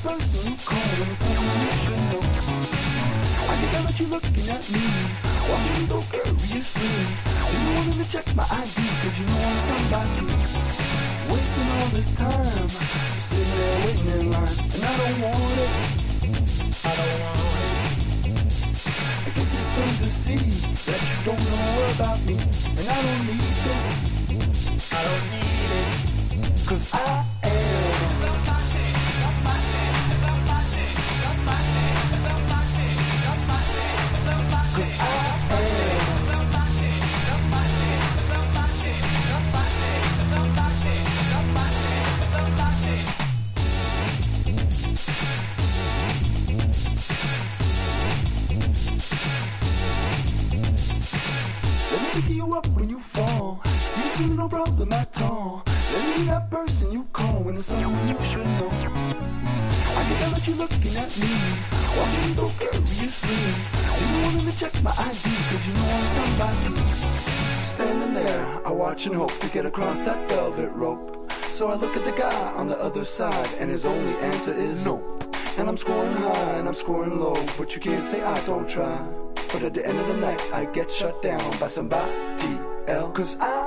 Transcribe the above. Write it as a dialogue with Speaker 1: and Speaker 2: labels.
Speaker 1: person you call when it's someone you should know. I can tell that you're looking at me, watching me so curiously. You wanted to check my ID, cause you know I'm somebody. Wasting all this time, sitting there waiting in line. And I don't want it, I don't want it. I guess it's time to see that you don't know about me. And I don't need this, I don't need it. Cause I am somebody, somebody, somebody, somebody, somebody, somebody, somebody. Cause I am somebody, somebody, somebody, somebody, somebody, somebody, somebody. Let me pick you up when you fall. See, it's really no problem at all. Let me be that person you call when it's someone you should know. I can tell that you're looking at me, watching me so curiously. You wanted to check my ID, cause you know I'm somebody. Standing there, I watch and hope to get across that velvet rope. So I look at the guy on the other side, and his only answer is no. And I'm scoring high and I'm scoring low, but you can't say I don't try. But at the end of the night, I get shut down by somebody else. Cause I